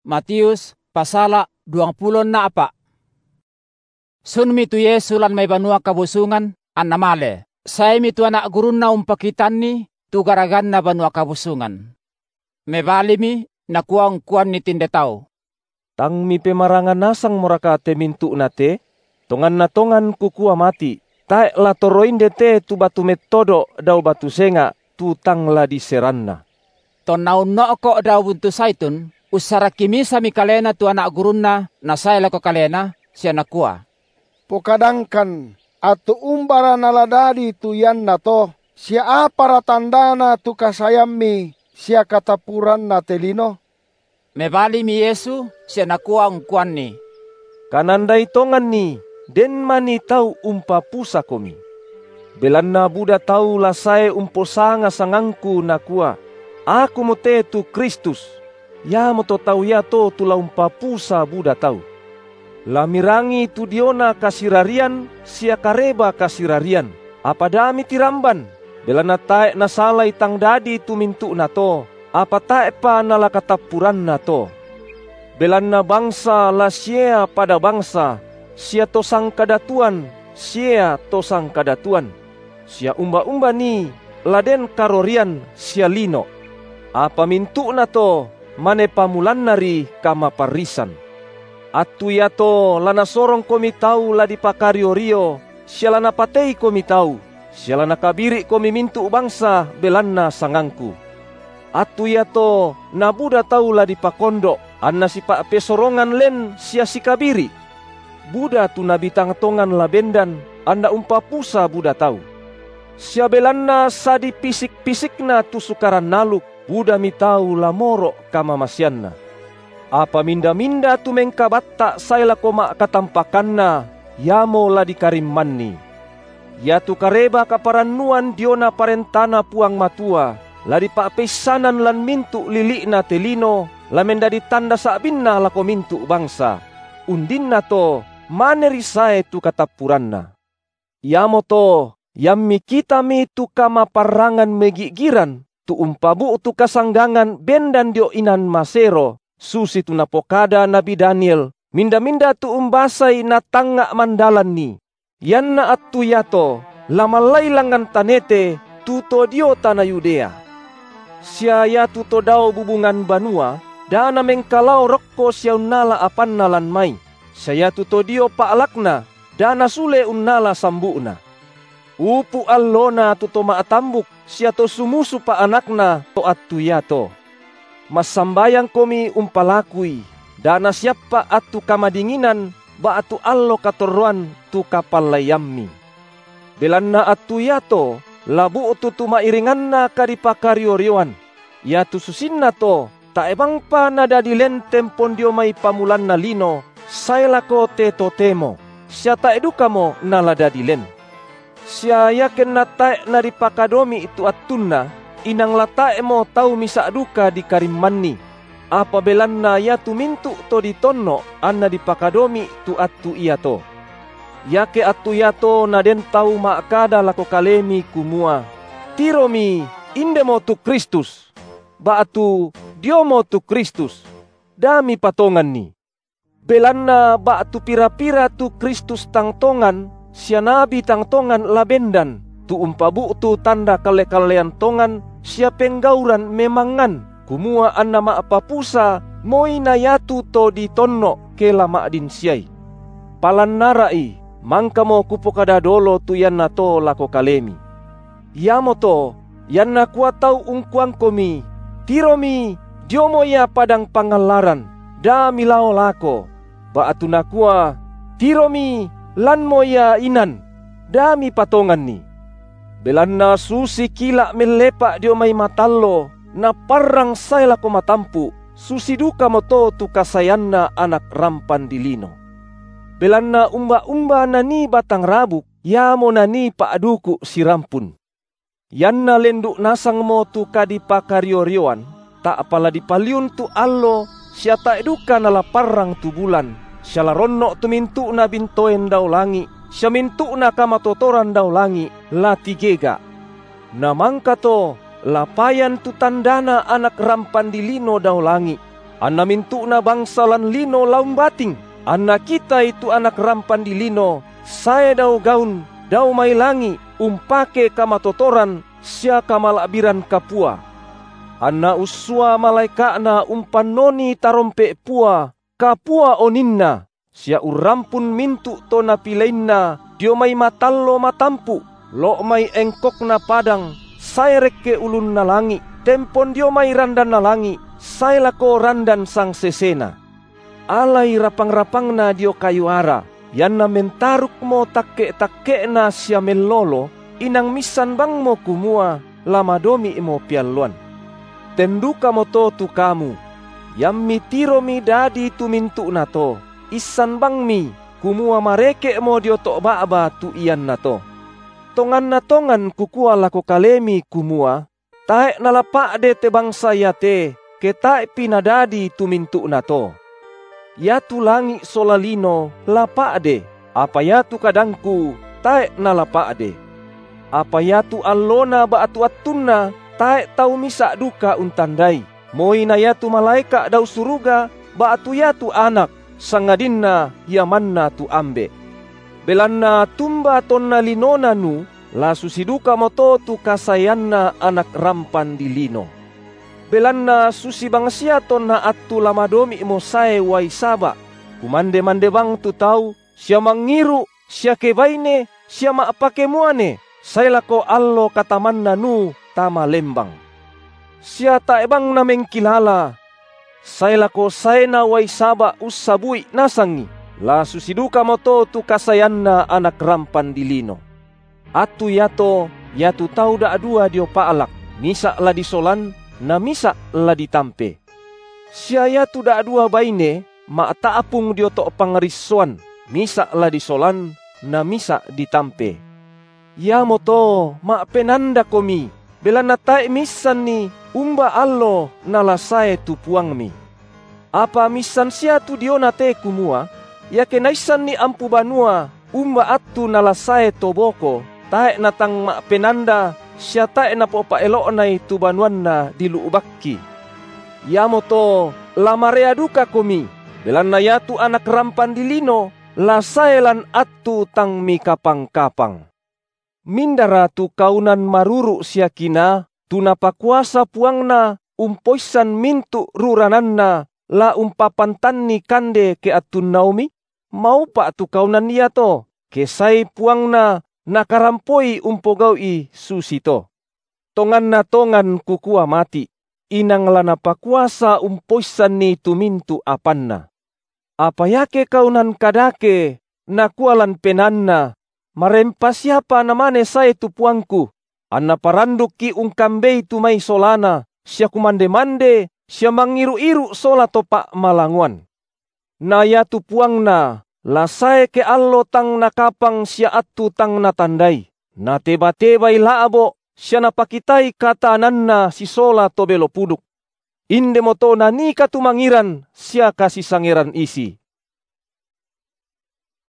Matius pasala 20 na apa. Sun mitu Yesu lan may banua kabusungan an namale. Say mitu anak gurun na umpakitan ni tu garagan na banua kabusungan. Mebalimi nakuang kuan ni tindetaw. Tang mi pemarangan nasang morakate mintu nate, tongan na tongan kukua mati. Tae la toroinde te tu batu metodo daw batu senga tu tang la di seranna. Ton naun no ko daw buntu saitun, usara kimi sami kalena tu anak gurun na nasayla ko kalena siya nakua. Pokadangkan atu umbara naladadi tu yan na to, siya para tandana tu kasayammi siya katapuran na telino. Mebali mi Yesu siya nakua ang kuan ni. Kananday tongan ni, den mani tau umpa pusa komi. Belan na Buda tau lasay umposanga sangangku nakua. Aku mo te tu Kristus. Ya mo to tau ya to tula umpa pusa Buda tau. Lamirangi tu diona kasirarian, sia kareba kasirarian. Apa dami tiramban, bela na tae na salay tang dadi tu mintu na to. Apa tae pa nalakatapuran na to. Bela na bangsa la sia pada bangsa, sia tosang kadatuan, sia tosang kadatuan. Sia umba-umba ni, laden karorian, sia lino. Apa mintu na to, mane pamulan nari kama parisan. Atu ya to lana sorong komi tau la di pakario-rio, sia lana patei komi tau, sia lana kabiri komi mintu bangsa belanna sangangku. Atu ya to na Buda tau la di pakondo, anna si pa pesorongan len sia si kabiri. Buda tu na bitang tongan la bendan, anda umpa pusa Buda tau. Sia belanna sa di pisik-pisikna tu sukaran naluk, Buda mi tau la moro kama masyanna. Apa minda-minda tu mengkabatta sayla koma katampakanna, yamo la dikarimmanni. Ya tu kareba kaparannuan diona parentana puang matua, la di papesanan lan mintu lilikna telino, la mendadi tanda sabinna la ko mintu bangsa. Undinna to, maneri sae tu katapuranna. Yamo to, yammi kita mi tu kama parangan megigiran, tu umpabu tu kasanggangan bendan dio inan masero, susi tu napokada Nabi Daniel, minda-minda tu umbasay na tanga mandalan ni. Yan na atu yato, lamalay langan tanete, tuto dio tanah Yudea. Siya ya tuto daw bubungan banua, dana mengkalau rokko siya unala apan nalan may. Siya tuto dio paalakna, dana sule unala sambuna. Upu allona tuto maatambuk, siya to sumusu pa anakna to atu yato. Masambayang komi umpalakui, dana siapa atu kamadinginan, ba atu allo katoruan tu kapalayammi. Belanna atu yato, labu tu mairinganna kadipakario-rioan. Ya tu susinna to, taebang pa nadadilen tempon dio may pamulan na lino, saylako te totemo, siya taeduka mo naladadilen. Siya yaken na tae na dipakadomi itu atunna, inang latae mo tau misa duka di karimmanni. Apa belanna ya tu mintu to ditonno anna dipakadomi tu atu iya to. Yake atu ya to na den tau maakada lako kalemi kumua. Tiromi inde mo tu Kristus. Ba atu dio mo tu Kristus. Dami patongan ni. Belanna ba atu pira-pira tu Kristus tang tongan, sia nabi tang tongan labendan. Tu umpabu tu tanda kale-kalean tongan, sia penggauran memangan, kumua anna ma papusa, moi na yatu to di tonno kela ma din siai. Palan narai, mangka mo kupokada dolo tu yan na to lako kalemi. Yamo to, yan na kuatau ungkuang komi, tiromi, diomo ya padang pangalaran, da milao lako, ba atu nakua, tiromi, lan mo ya inan, dami patongan ni. Belanna susi kila melepak dio may matallo, na parang sayla ko matampu, susi duka mo to tu kasayanna anak rampan dilino. Belanna umba-umba na ni batang rabuk, yamo na ni paaduku si rampun. Yan na lenduk nasang mo tu kadipakario-rioan, tak apala dipaliun tu allo, siya tak duka nala parang tu bulan, siya laronno tu mintu na bintoen daw langi, siya mintu na kamatotoran daw langi, la tigega. Namangka to, lapayan tu tandana anak rampan dilino daw langi. Anna mintu na bangsa lan lino laum bating. Anna kita itu anak rampan di lino. Saya dau gaun, dau mai langi, umpake kamatotoran, sia kamalabiran kapua. Anna usua malaikana umpan noni tarompe pua, kapua oninna. Sia urampun mintu tona pilainna, dio mai matallo matampu, lo mai engkok na padang, saya reke ulun na langi, tempon dio mai randan na langi, saya lako randan sang sesena. Alai rapang-rapang na dio kayu ara, yan na mentaruk mo takke-takke na siya melolo, inang misan bang mo kumua, lama domi mo pialuan. Tenduka mo to tu kamu, yam mitiro mi dadi tu mintu na to, isan bang mi, kumua mareke mo dio to ba tu iyan na to. Tongan na tongan kukua lako kalemi kumua, tae nalapak de te bangsa yate, ke tae pinadadi tu mintu na to. Ya tu langi solalino lapak de, apa ya tu kadangku, tae nalapak de. Apa ya tu allona ba atu atunna, tae tau misa duka untandai. Moi na ya tu malaika dau suruga, ba atu ya tu anak, sangadinna yamanna tu ambe. Belanna tumba tonna linona nu, la susiduka moto tu kasayanna anak rampan di lino. Belanna susi bangsia tonna atu lamadomi mo sae wai saba. Kumande-mande bang tu tau, siya mangiru, siya kebaine, siya maapake muane, saya lako allo katamanna nu tama lembang. Siya taebang na mengkilala, saya lako saena wai saba usabui nasangi, la susiduka moto tu kasayanna anak rampan di lino. Atu yato tau da adua dio paalak, misa la disolan, na misa la ditampe. Siya yatu da adua baine, ma taapung dio to pangarisuan, misa la disolan, na misa ditampe. Ya moto, ma penanda komi, bela natai misan ni, umba allo nalasae tu puang mi. Apa misan sia tu dio nate kumua, ya kenaisan ni ampu banua, umba atu nalasae toboko, tae natang ma penanda, sia tae na popa elok nai tu banuan na diluubakki. Ya moto, lamarea duka komi, bela na ya tu anak rampan di lino, lasaelan atu tang mi kapang-kapang. Mindara tu kaunan maruru siakina, tu napakuasa puangna, umpoisan mintu rurananna, la umpapantanni kande ke atun naumi, mau pa tu kaunan niya to, kesai puangna, nakarampoi umpogawi susito. Tongan na tongan kukua mati, inang la napakuasa umpoisan ni tu mintu apanna. Apa yake kaunan kadake, nakualan penanna, marempa siapa namane saya tu puangku, anna paranduk ki ungkambei tu mai solana, siya kumande-mande, siya mangiru-iru sola topak malanguan. Naya tu puangna, lasai ke allo tang nakapang siya atu tang natandai, na teba-tebay laabo, siya napakitai katananna si sola to belopuduk. Inde mo to na ni katumangiran, siya kasi sangeran isi.